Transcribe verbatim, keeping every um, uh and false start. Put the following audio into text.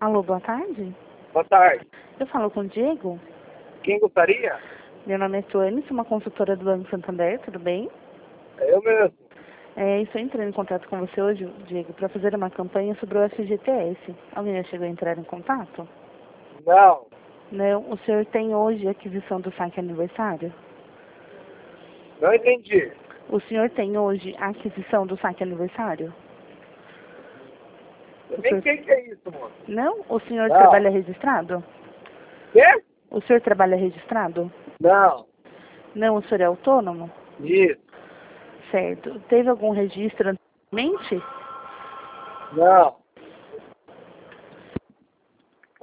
Alô, boa tarde. Boa tarde. Eu falo com o Diego. Quem gostaria? Meu nome é Tuane, sou uma consultora do Banco Santander, tudo bem? É eu mesmo. É, estou entrando em contato com você hoje, Diego, para fazer uma campanha sobre o F G T S. Alguém já chegou a entrar em contato? Não. Não. O senhor tem hoje a aquisição do saque aniversário? Não entendi. O senhor tem hoje a aquisição do saque aniversário? Eu O nem senhor... sei o que é isso, moço. Não? O senhor Não. trabalha registrado? Quê? O senhor trabalha registrado? Não. Não, o senhor é autônomo? Isso. Certo. Teve algum registro anteriormente? Não.